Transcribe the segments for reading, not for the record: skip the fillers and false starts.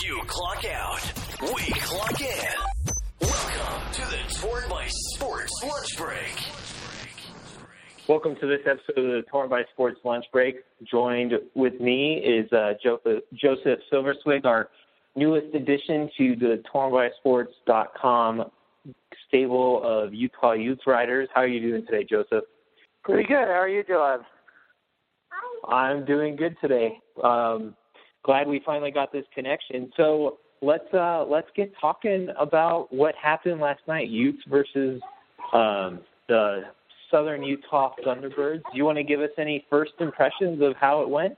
You clock out. We clock in. Welcome to the Torn by Sports Lunch Break. Welcome to this episode of the Torn by Sports Lunch Break. Joined with me is Joseph Silverswig, our newest addition to the TornBySports.com stable of Utah youth writers. How are you doing today, Joseph? Pretty good. How are you doing? I'm doing good today. Glad we finally got this connection. So let's get talking about what happened last night. Utes versus the Southern Utah Thunderbirds. Do you want to give us any first impressions of how it went?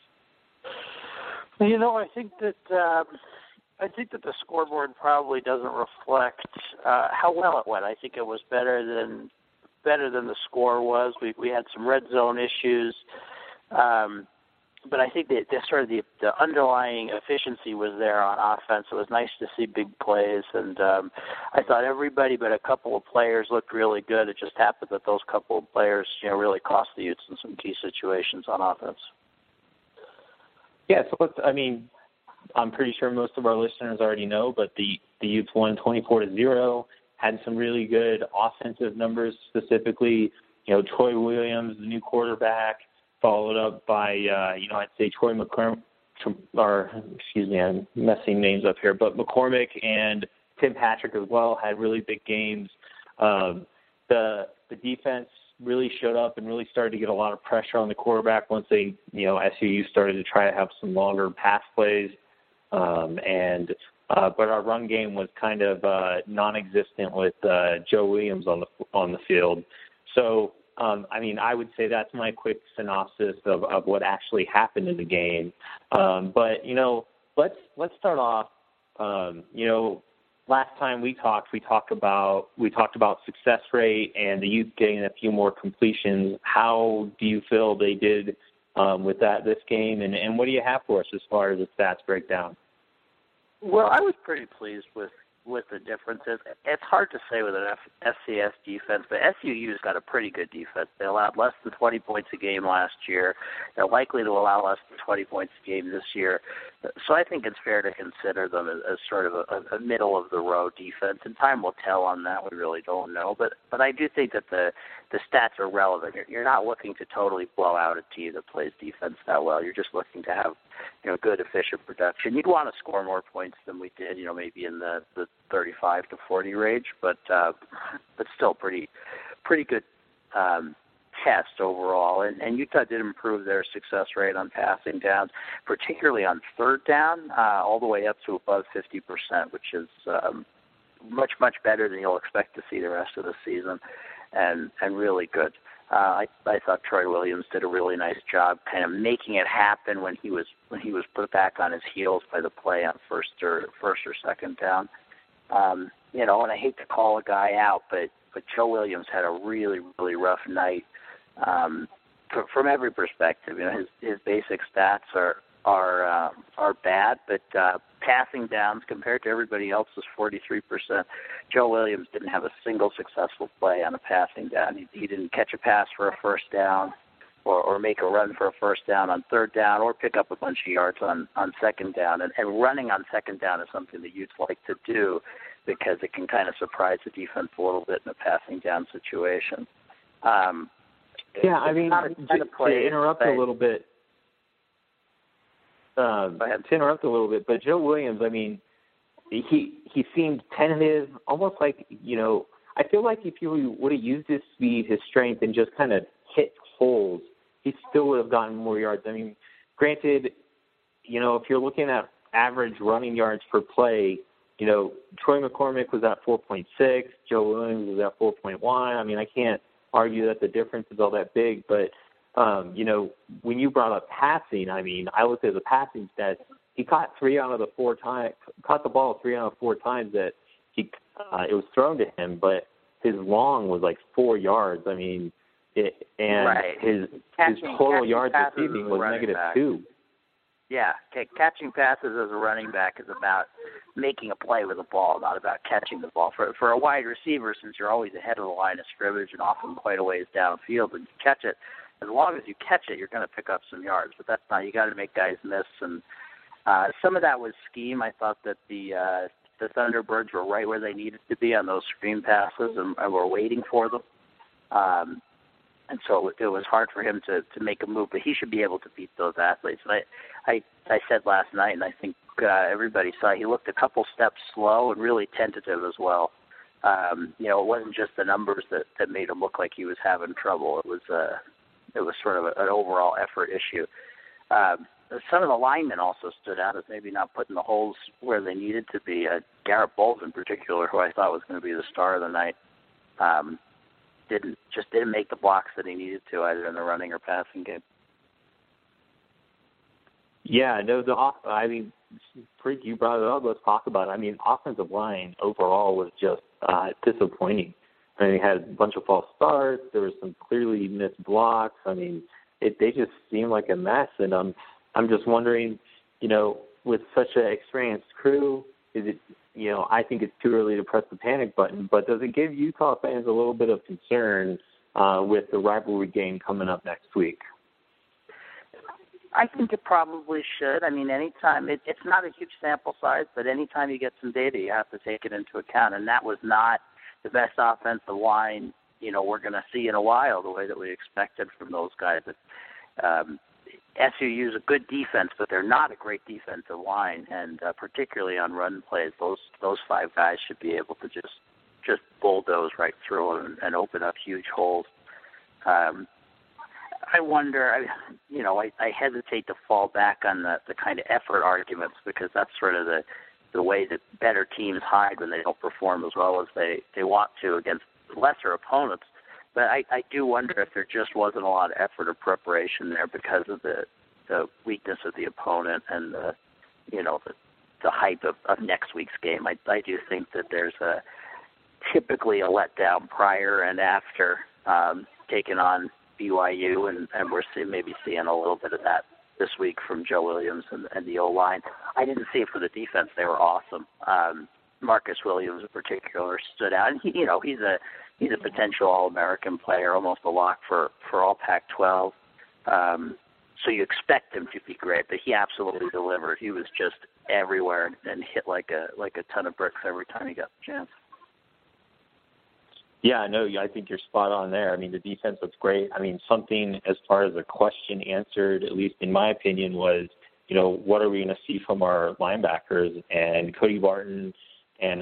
You know, I think that the scoreboard probably doesn't reflect how well it went. I think it was better than the score was. We had some red zone issues. But I think that the underlying efficiency was there on offense. It was nice to see big plays, and I thought everybody but a couple of players looked really good. It just happened that those couple of players, really cost the Utes in some key situations on offense. Yeah, so I'm pretty sure most of our listeners already know, but the Utes won 24-0, had some really good offensive numbers, specifically, Troy Williams, the new quarterback, followed up by, I'd say Troy McCormick, I'm messing names up here, but McCormick and Tim Patrick as well had really big games. The defense really showed up and really started to get a lot of pressure on the quarterback once SUU started to try to have some longer pass plays. But our run game was kind of non-existent with Joe Williams on the field. So, I would say that's my quick synopsis of what actually happened in the game. But let's start off. Last time we talked about success rate and the Utes getting a few more completions. How do you feel they did with this game, and what do you have for us as far as the stats breakdown? Well, I was pretty pleased with the differences. It's hard to say with an FCS defense, but SUU's got a pretty good defense. They allowed less than 20 points a game last year. They're likely to allow less than 20 points a game this year. So I think it's fair to consider them as sort of a middle-of-the-road defense, and time will tell on that. We really don't know. But I do think that the stats are relevant. You're not looking to totally blow out a team that plays defense that well. You're just looking to have good, efficient production. You'd want to score more points than we did, maybe in the 35 to 40 range, but still pretty good test overall. And Utah did improve their success rate on passing downs, particularly on third down, all the way up to above 50%, which is much, much better than you'll expect to see the rest of the season, and really good. I thought Troy Williams did a really nice job kind of making it happen when he was put back on his heels by the play on first or second down. And I hate to call a guy out, but Joe Williams had a really, really rough night from every perspective. His basic stats are bad, but passing downs compared to everybody else was 43%. Joe Williams didn't have a single successful play on a passing down. He didn't catch a pass for a first down or make a run for a first down on third down or pick up a bunch of yards on second down. And running on second down is something the Utes like to do because it can kind of surprise the defense a little bit in a passing down situation. To interrupt a little bit, but Joe Williams, he seemed tentative, almost like, I feel like if you would have used his speed, his strength, and just kind of hit holes, he still would have gotten more yards. Granted, if you're looking at average running yards per play, Troy McCormick was at 4.6, Joe Williams was at 4.1. I can't argue that the difference is all that big, but when you brought up passing, I looked at the passing stats. He caught caught the ball 3 out of 4 times that it was thrown to him, but his long was like 4 yards. His total yards receiving was -2. Yeah, catching passes as a running back is about making a play with the ball, not about catching the ball. For a wide receiver, since you're always ahead of the line of scrimmage and often quite a ways downfield, and you catch it, as long as you catch it, you're going to pick up some yards. But that's not, you got to make guys miss. And Some of that was scheme. I thought that the Thunderbirds were right where they needed to be on those screen passes, and were waiting for them. And so it was hard for him to make a move, but he should be able to beat those athletes. And I said last night, and I think everybody saw, he looked a couple steps slow and really tentative as well. It wasn't just the numbers that made him look like he was having trouble. It was sort of an overall effort issue. Some of the linemen also stood out as maybe not putting the holes where they needed to be. Garrett Bowles in particular, who I thought was going to be the star of the night, didn't make the blocks that he needed to, either in the running or passing game. Yeah, no, Freak, you brought it up. Let's talk about it. I mean, offensive line overall was just disappointing. I mean, they had a bunch of false starts. There were some clearly missed blocks. I mean, they just seemed like a mess. And I'm just wondering, with such an experienced crew, is it, I think it's too early to press the panic button, but does it give Utah fans a little bit of concern with the rivalry game coming up next week? I think it probably should. I mean, anytime, it's not a huge sample size, but anytime you get some data, you have to take it into account. And that was not the best offensive line, we're going to see in a while, the way that we expected from those guys. SUU is a good defense, but they're not a great defensive line, and particularly on run plays, those five guys should be able to just bulldoze right through them and open up huge holes. I wonder, I hesitate to fall back on the kind of effort arguments, because that's sort of the way that better teams hide when they don't perform as well as they want to against lesser opponents. But I do wonder if there just wasn't a lot of effort or preparation there because of the weakness of the opponent and the hype of next week's game. I do think that there's typically a letdown prior and after taking on BYU, and we're maybe seeing a little bit of that this week from Joe Williams and the O-line. I didn't see it for the defense. They were awesome. Marcus Williams in particular stood out. And he's a potential All-American player, almost a lock for all Pac-12. So you expect him to be great, but he absolutely delivered. He was just everywhere and hit like a ton of bricks every time he got the chance. Yeah, no, I think you're spot on there. I mean, the defense was great. I mean, something as far as a question answered, at least in my opinion, was, what are we going to see from our linebackers? And Cody Barton and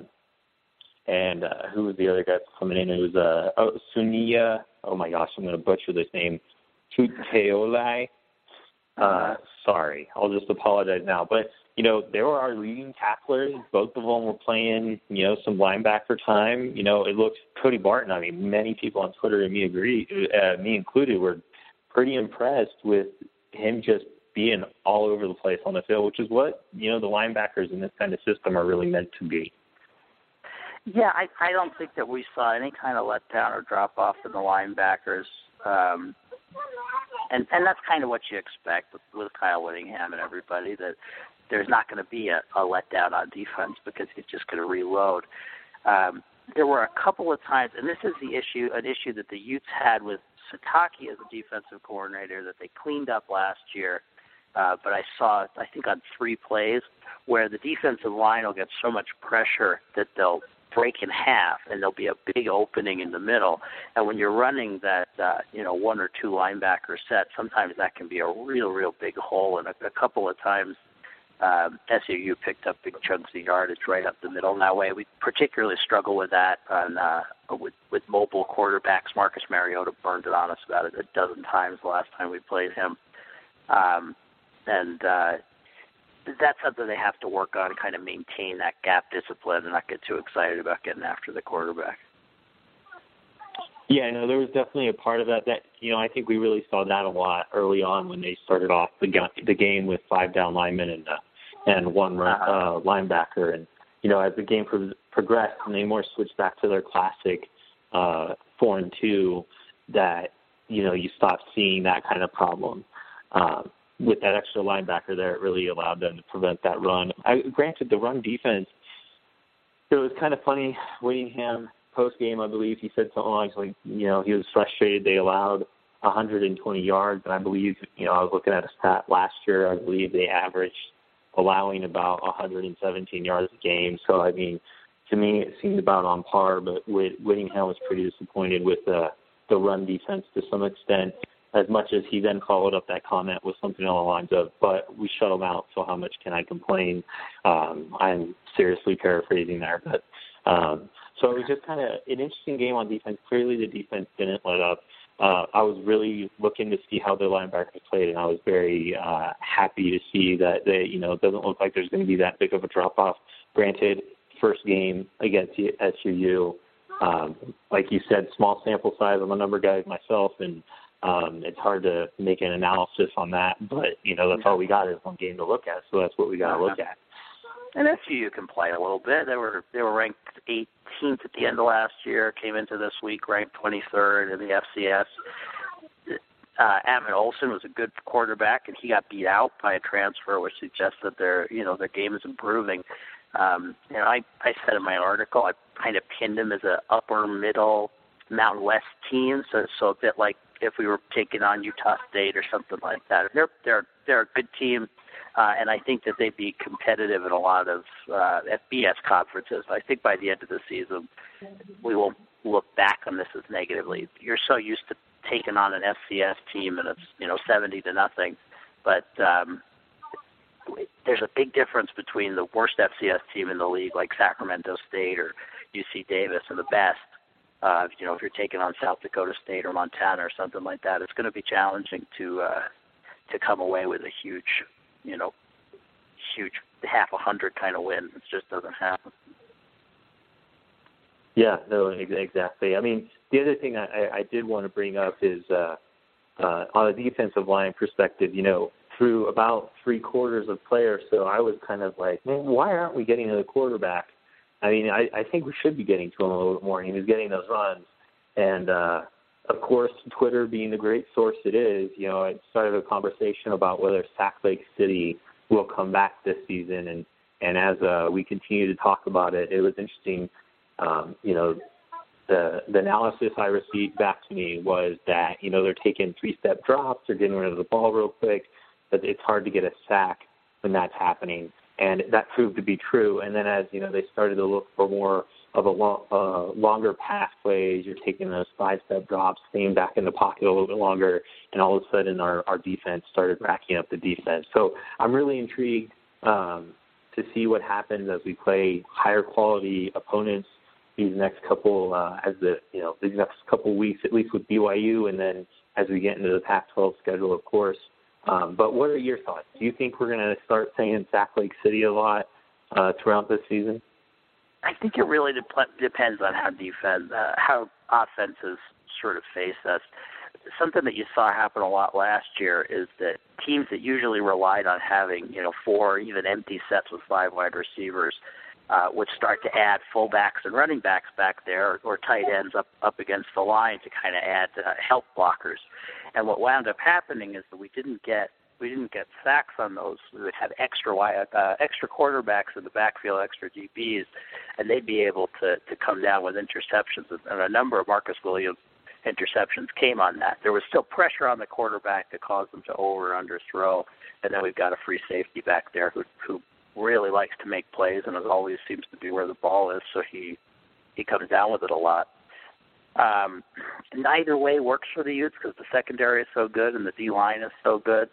who was the other guy coming in? It was Sunia. Oh my gosh, I'm going to butcher this name. Tuteolai. Sorry, I'll just apologize now. But they were our leading tacklers. Both of them were playing, some linebacker time. It looks Cody Barton. I mean, many people on Twitter and me included, were pretty impressed with him just being all over the place on the field, which is what, the linebackers in this kind of system are really meant to be. Yeah, I don't think that we saw any kind of letdown or drop-off in the linebackers. And that's kind of what you expect with Kyle Whittingham and everybody, that there's not going to be a letdown on defense because he's just going to reload. There were a couple of times, and this is an issue that the Utes had with Sataki as a defensive coordinator that they cleaned up last year. But I saw, I think, on 3 plays where the defensive line will get so much pressure that they'll break in half and there'll be a big opening in the middle. And when you're running that, 1 or 2 linebacker set, sometimes that can be a real big hole. And a couple of times SUU picked up big chunks of yardage right up the middle. And that way, we particularly struggle with that with mobile quarterbacks. Marcus Mariota burned it on us about a dozen times the last time we played him. That's something they have to work on, kind of maintain that gap discipline and not get too excited about getting after the quarterback. Yeah, no, there was definitely a part of that I think we really saw that a lot early on when they started off the game with 5 down linemen and 1 linebacker. And, as the game progressed and they more switched back to their classic 4-2, that, you stopped seeing that kind of problem. With that extra linebacker there, it really allowed them to prevent that run. Granted, the run defense, it was kind of funny. Whittingham, post-game, I believe, he said something like, he was frustrated. They allowed 120 yards, and I believe, I was looking at a stat last year, I believe they averaged allowing about 117 yards a game. So, I mean, to me, it seemed about on par, but Whittingham was pretty disappointed with the run defense to some extent, as much as he then followed up that comment with something along the lines of, but we shut them out, so how much can I complain? I'm seriously paraphrasing there. But so it was just kind of an interesting game on defense. Clearly the defense didn't let up. I was really looking to see how the linebackers played, and I was very happy to see that it doesn't look like there's going to be that big of a drop-off. Granted, first game against SUU, like you said, small sample size. I'm a number guy myself, and it's hard to make an analysis on that. But, that's all we got is one game to look at, so that's what we got to look at. And SUU can play a little bit. They were ranked 18th at the end of last year, came into this week ranked 23rd in the FCS. Ammon Olsen was a good quarterback, and he got beat out by a transfer, which suggests that their game is improving. I said in my article, I kind of pinned them as an upper middle Mountain West team, so a bit like if we were taking on Utah State or something like that. They're a good team, and I think that they'd be competitive in a lot of FBS conferences. I think by the end of the season, we won't look back on this as negatively. You're so used to taking on an FCS team and it's 70-0, but there's a big difference between the worst FCS team in the league, like Sacramento State or UC Davis, and the best. If you're taking on South Dakota State or Montana or something like that, it's going to be challenging to come away with a huge half 100 kind of win. It just doesn't happen. Yeah, no, exactly. I mean, the other thing I did want to bring up is on a defensive line perspective, through about three-quarters of players, so I was kind of like, man, why aren't we getting to the quarterback? I mean, I think we should be getting to him a little bit more. He was getting those runs. And, of course, Twitter being the great source it is, it started a conversation about whether Sac Lake City will come back this season. And as we continue to talk about it, it was interesting. The analysis I received back to me was that, they're taking three-step drops, they're getting rid of the ball real quick, but it's hard to get a sack when that's happening. And that proved to be true. And then as, they started to look for more of a longer pass plays, you're taking those five-step drops, staying back in the pocket a little bit longer, and all of a sudden our defense started racking up the defense. So I'm really intrigued to see what happens as we play higher quality opponents these next couple these next couple weeks, at least with BYU, and then as we get into the Pac-12 schedule, of course. But what are your thoughts? Do you think we're going to start saying Sac Lake City a lot throughout this season? I think it really depends on how offenses sort of face us. Something that you saw happen a lot last year is that teams that usually relied on having, 4 even empty sets with 5 wide receivers would start to add fullbacks and running backs back there, or tight ends up against the line to kind of add help blockers. And what wound up happening is that we didn't get sacks on those. We would have extra quarterbacks in the backfield, extra DBs, and they'd be able to come down with interceptions. And a number of Marcus Williams interceptions came on that. There was still pressure on the quarterback to cause them to over or under throw, and then we've got a free safety back there who really likes to make plays and as always seems to be where the ball is, so he comes down with it a lot. Neither way works for the Utes because the secondary is so good and the D-line is so good.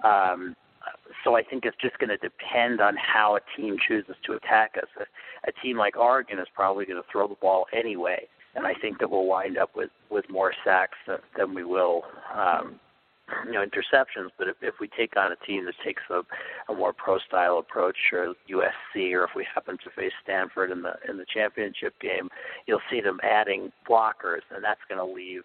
So I think it's just going to depend on how a team chooses to attack us. A team like Oregon is probably going to throw the ball anyway, and I think that we'll wind up with more sacks than we will interceptions. But if we take on a team that takes a more pro-style approach, or USC, or if we happen to face Stanford in the championship game, you'll see them adding blockers, and that's going to leave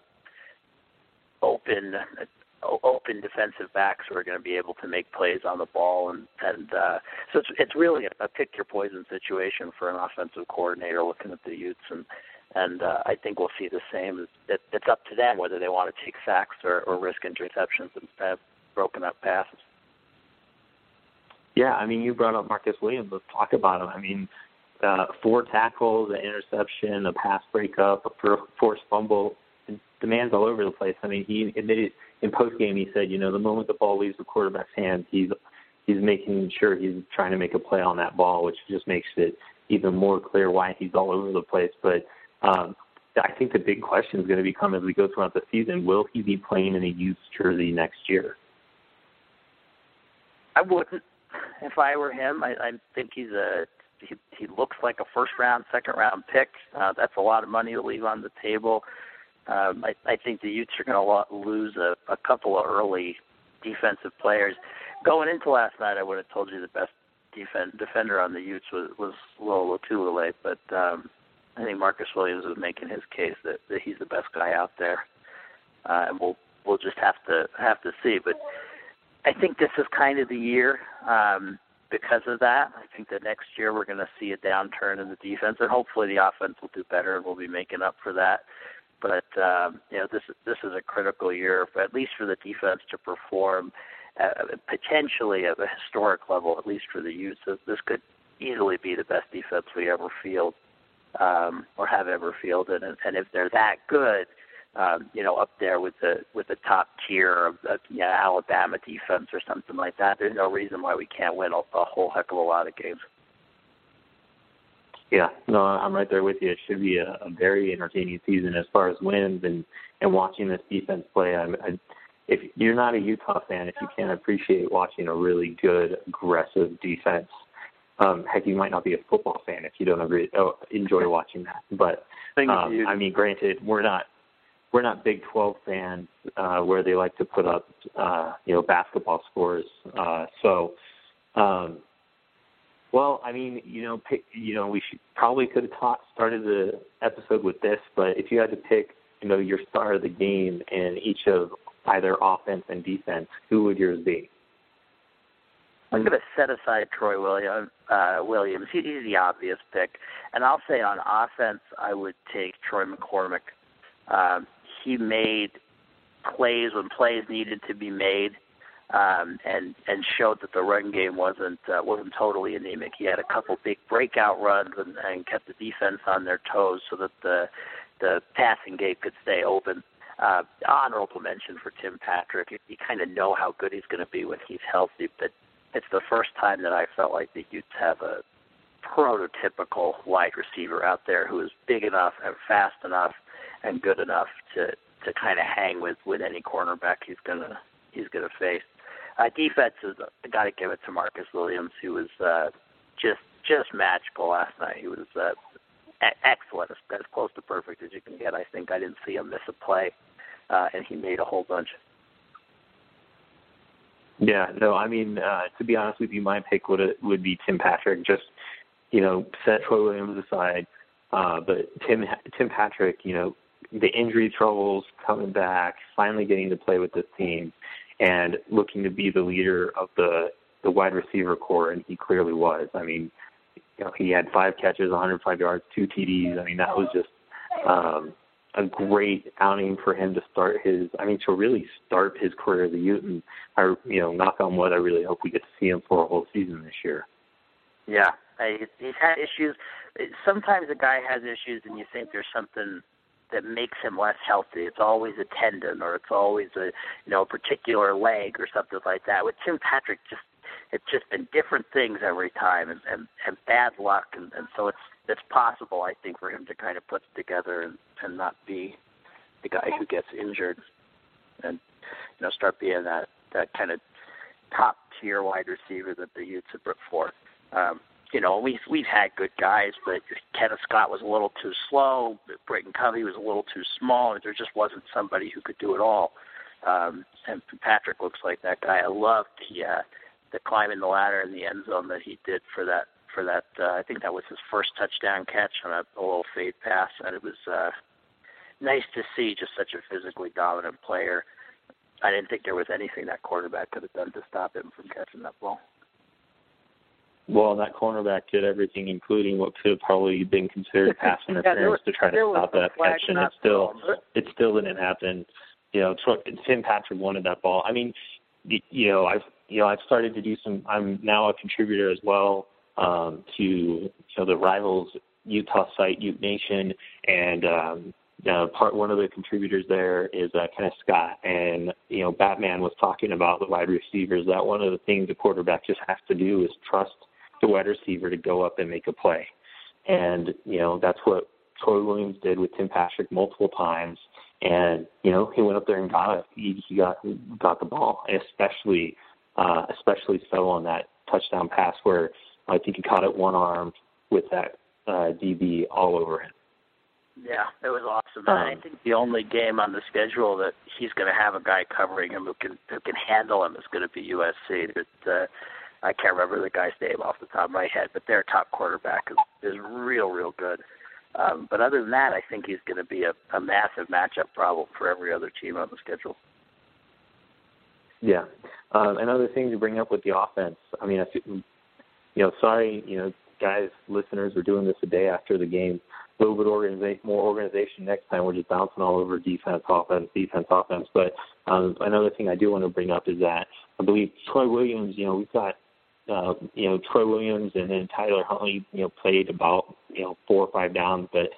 open defensive backs who are going to be able to make plays on the ball, and so it's really a pick your poison situation for an offensive coordinator looking at the Utes, and I think we'll see the same. It's up to them whether they want to take sacks or risk interceptions and have broken up passes. Yeah, I mean, you brought up Marcus Williams. Let's talk about him. I mean, 4 tackles, an interception, a pass breakup, a forced fumble. The man's all over the place. I mean, he admitted in postgame, he said, the moment the ball leaves the quarterback's hands, he's he's making sure he's trying to make a play on that ball, which just makes it even more clear why he's all over the place. But I think the big question is going to become as we go throughout the season, will he be playing in a youth jersey next year? I wouldn't. If I were him, I think he looks like a first-round, second-round pick. That's a lot of money to leave on the table. I think the Utes are going to lose a couple of early defensive players. Going into last night, I would have told you the best defender on the Utes was Lolo Tulele, but I think Marcus Williams is making his case that he's the best guy out there, and we'll just have to see. But I think this is kind of the year because of that. I think that next year we're going to see a downturn in the defense, and hopefully the offense will do better, and we'll be making up for that. But this is a critical year, at least for the defense to perform potentially at a historic level, at least for the Utes. This could easily be the best defense we ever field or have ever fielded, and if they're that good, up there with the top tier of Alabama defense or something like that, there's no reason why we can't win a whole heck of a lot of games. Yeah, no, I'm right there with you. It should be a very entertaining season as far as wins and watching this defense play. If you're not a Utah fan, if you can't appreciate watching a really good, aggressive defense, heck, you might not be a football fan if you don't enjoy watching that. But I mean, granted, we're not Big 12 fans where they like to put up basketball scores. Well, I mean, we could have started the episode with this, but if you had to pick, your star of the game in each of either offense and defense, who would yours be? I'm going to set aside Troy Williams. He's the obvious pick. And I'll say on offense, I would take Troy McCormick. He made plays when plays needed to be made. And showed that the run game wasn't totally anemic. He had a couple big breakout runs and kept the defense on their toes so that the passing game could stay open. Honorable mention for Tim Patrick. You kind of know how good he's going to be when he's healthy, but it's the first time that I felt like the Utes have a prototypical wide receiver out there who is big enough and fast enough and good enough to kind of hang with any cornerback he's gonna face. Defense is got to give it to Marcus Williams, who was just magical last night. He was excellent, as close to perfect as you can get. I think I didn't see him miss a play, and he made a whole bunch. Yeah, no, I mean, to be honest with you, my pick would be Tim Patrick. Just set Troy Williams aside, but Tim Patrick, the injury troubles, coming back, finally getting to play with this team, and looking to be the leader of the wide receiver core, and he clearly was. I mean, he had 5 catches, 105 yards, 2 TDs. I mean, that was just a great outing for him to really start his career as a Ute. And knock on wood, I really hope we get to see him for a whole season this year. Yeah, he's had issues. Sometimes a guy has issues, and you think there's something that makes him less healthy. It's always a tendon, or it's always a particular leg or something like that. With Tim Patrick, it's just been different things every time, and bad luck, and so it's possible, I think, for him to kind of put it together and not be the guy who gets injured, and start being that kind of top tier wide receiver that the Utes have put forth. We've had good guys, but Kenneth Scott was a little too slow. Brayton Covey was a little too small. There just wasn't somebody who could do it all. And Patrick looks like that guy. I loved the climbing the ladder in the end zone that he did for that. I think that was his first touchdown catch on a little fade pass, and it was nice to see just such a physically dominant player. I didn't think there was anything that quarterback could have done to stop him from catching that ball. Well, that cornerback did everything, including what could have probably been considered pass interference to try to stop that catch, and it still didn't happen. Tim Patrick wanted that ball. I mean, I've started to do some. I'm now a contributor as well to the Rivals Utah site, Ute Nation, and one of the contributors there is Kenneth Scott, and Batman was talking about the wide receivers. That one of the things the quarterback just has to do is trust the wide receiver to go up and make a play, and that's what Troy Williams did with Tim Patrick multiple times, and he went up there and got it. He got the ball, and especially so on that touchdown pass where I think he caught it one arm with that DB all over him. Yeah, it was awesome. I think the only game on the schedule that he's going to have a guy covering him who can handle him is going to be USC. But, I can't remember the guy's name off the top of my head, but their top quarterback is real good. But other than that, I think he's going to be a massive matchup problem for every other team on the schedule. Yeah. Another thing to bring up with the offense, I mean, sorry, guys, listeners, we're doing this a day after the game. A little bit more organization next time. We're just bouncing all over defense, offense. But another thing I do want to bring up is that I believe Troy Williams, we've got, Troy Williams and then Tyler Huntley, played about, 4 or 5 downs. But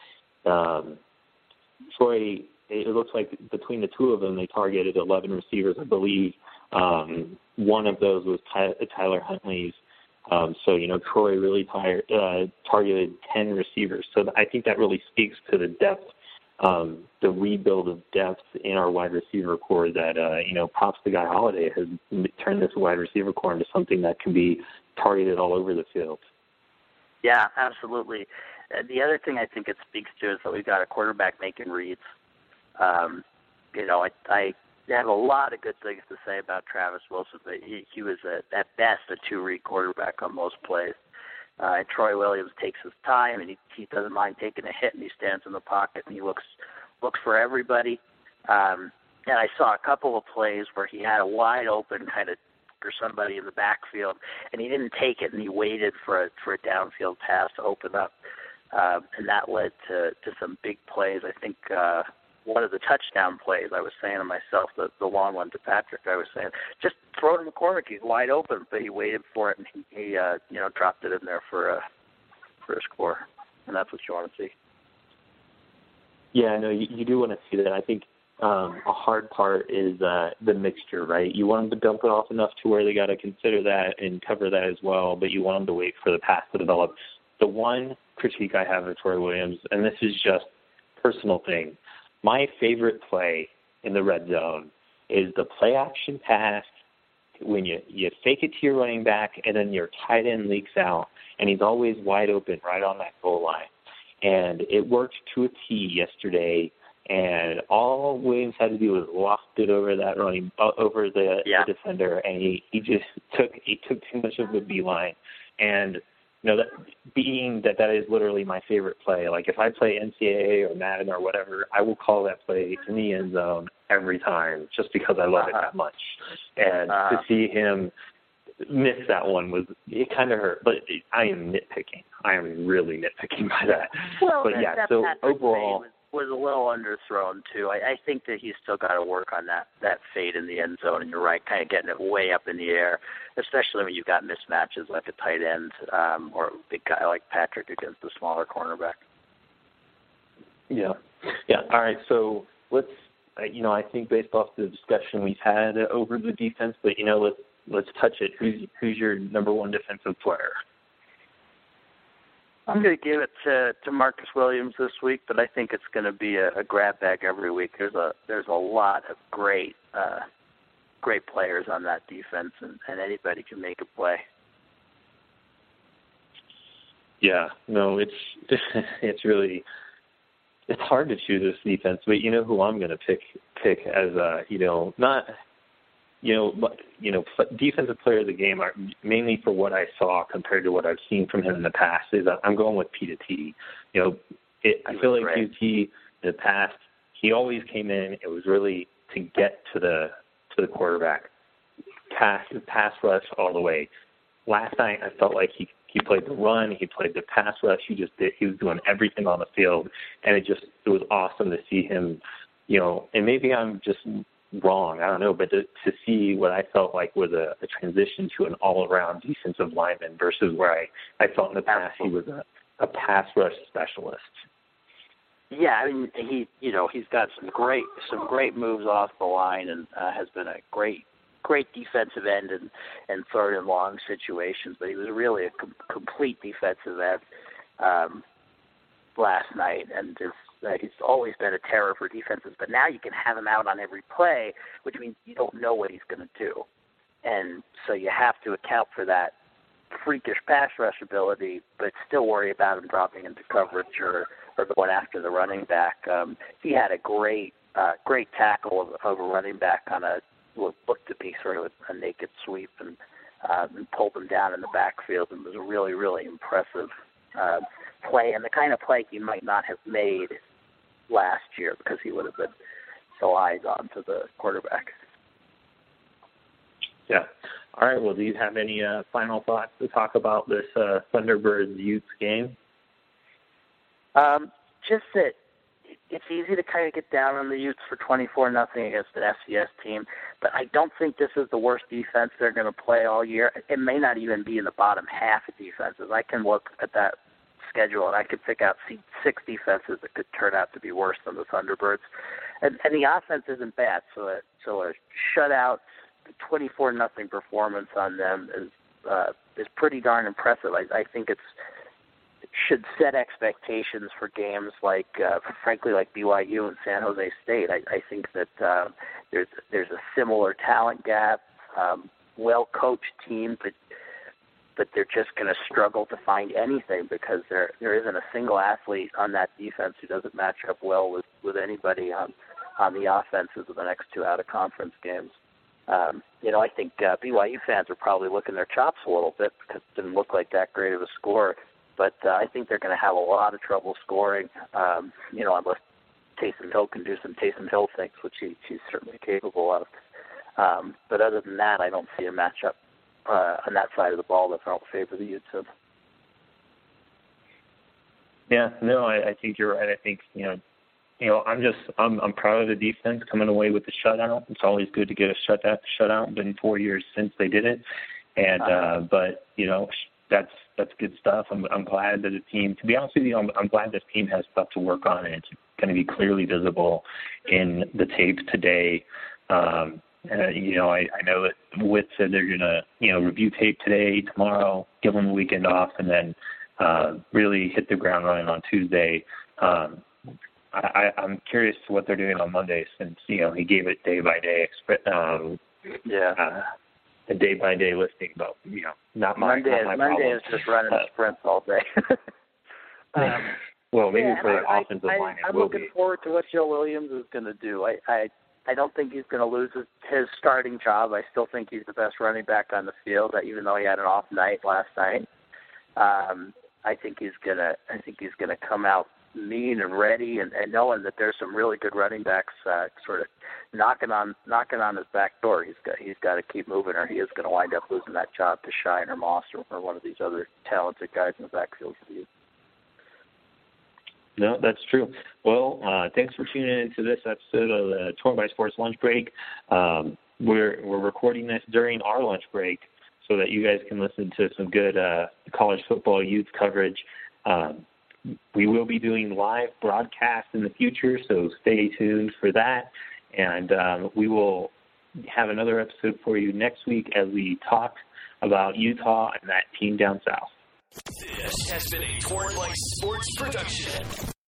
Troy, it looks like between the two of them, they targeted 11 receivers. I believe one of those was Tyler Huntley's. So, Troy really targeted 10 receivers. So I think that really speaks to the depth, the rebuild of depth in our wide receiver core that, props to Guy Holiday has turned this wide receiver core into something that can be targeted all over the field. Yeah, absolutely. The other thing I think it speaks to is that we've got a quarterback making reads. I have a lot of good things to say about Travis Wilson, but he was at best a 2-read quarterback on most plays. And Troy Williams takes his time, and he doesn't mind taking a hit, and he stands in the pocket, and he looks for everybody. And I saw a couple of plays where he had a wide open kind of for somebody in the backfield, and he didn't take it, and he waited for a downfield pass to open up. And that led to some big plays. I think one of the touchdown plays, I was saying to myself, the long one to Patrick, I was saying, just throw it in the corner. He's wide open, but he waited for it, and he dropped it in there for a score. And that's what you want to see. Yeah, no, you do want to see that. I think a hard part is the mixture, right? You want them to dump it off enough to where they got to consider that and cover that as well, but you want them to wait for the pass to develop. The one critique I have of Troy Williams, and this is just a personal thing, my favorite play in the red zone is the play-action pass when you fake it to your running back and then your tight end leaks out, and he's always wide open right on that goal line. And it worked to a T yesterday, and all Williams had to do was loft it over that over the defender, and he took too much of the beeline. And that being that is literally my favorite play. Like if I play NCAA or Madden or whatever, I will call that play in the end zone every time just because I love it that much. And to see him miss that one it kind of hurt. But I am nitpicking. I am really nitpicking by that. Well, but yeah, so overall was a little underthrown too. I think that he's still got to work on that fade in the end zone, and you're right, kind of getting it way up in the air, especially when you've got mismatches like a tight end or a big guy like Patrick against a smaller cornerback. Yeah. All right, so let's, I think based off the discussion we've had over the defense, but let's touch it. Who's your number one defensive player? I'm going to give it to Marcus Williams this week, but I think it's going to be a grab bag every week. There's a lot of great players on that defense, and anybody can make a play. Yeah, no, it's really hard to choose this defense, but you know who I'm going to pick as defensive player of the game, mainly for what I saw compared to what I've seen from him in the past, is I'm going with Pete Atiti. I feel like Atiti in the past, he always came in. It was really to get to the quarterback, pass rush all the way. Last night, I felt like he played the run, he played the pass rush. He was doing everything on the field, and it was awesome to see him. And maybe I'm just wrong, I don't know, but to see what I felt like was a transition to an all-around defensive lineman versus where I felt in the past he was a pass rush specialist. Yeah, I mean, he's got some great moves off the line, and has been a great defensive end and third and long situations. But he was really a complete defensive end last night, and he's always been a terror for defenses. But now you can have him out on every play, which means you don't know what he's going to do, and so you have to account for that freakish pass rush ability, but still worry about him dropping into coverage or going after the running back. He had a great tackle of a running back on what looked to be sort of a naked sweep and pulled him down in the backfield, and was a really, really impressive play, and the kind of play he might not have made last year because he would have been so eyes on to the quarterback. Yeah. All right. Well, do you have any final thoughts to talk about this Thunderbirds Utes game? Just that it's easy to kind of get down on the Utes for 24-0 against an FCS team, but I don't think this is the worst defense they're going to play all year. It may not even be in the bottom half of defenses. I can look at that schedule and I could pick out 6 defenses that could turn out to be worse than the Thunderbirds. And the offense isn't bad, so a shutout, 24-0 performance on them is pretty darn impressive. I think it should set expectations for games like, frankly, like BYU and San Jose State. I think that there's a similar talent gap, well-coached team, but they're just going to struggle to find anything because there isn't a single athlete on that defense who doesn't match up well with anybody on the offenses of the next 2 out-of-conference games. I think BYU fans are probably licking their chops a little bit because it didn't look like that great of a score. But I think they're going to have a lot of trouble scoring, unless Taysom Hill can do some Taysom Hill things, which he's certainly capable of. But other than that, I don't see a matchup on that side of the ball that don't favor the Utes. Yeah, no, I think you're right. I think, I'm proud of the defense coming away with the shutout. It's always good to get a shutout. It's been 4 years since they did it. And, but, that's good stuff. I'm glad that the team, to be honest with you, I'm glad this team has stuff to work on, and it's going to be clearly visible in the tape today. I know that Witt said they're going to, review tape today, tomorrow, give them a weekend off, and then really hit the ground running on Tuesday. I'm curious to what they're doing on Monday since, he gave it day by day. A day-by-day listing, but, not my problem. Monday is just running sprints all day. Well, maybe for the offensive line it I'm will looking be. forward to what Joe Williams is going to do. I don't think he's going to lose his starting job. I still think he's the best running back on the field, even though he had an off night last night. I think he's going to come out mean and ready, and knowing that there's some really good running backs sort of knocking on his back door. He's got to keep moving, or he is going to wind up losing that job to Shine or Moss or one of these other talented guys in the backfield for you. No, that's true. Well, thanks for tuning into this episode of the Torn by Sports Lunch Break. We're recording this during our lunch break so that you guys can listen to some good college football youth coverage. We will be doing live broadcasts in the future, so stay tuned for that. And we will have another episode for you next week as we talk about Utah and that team down south. This has been a Torn by Sports production.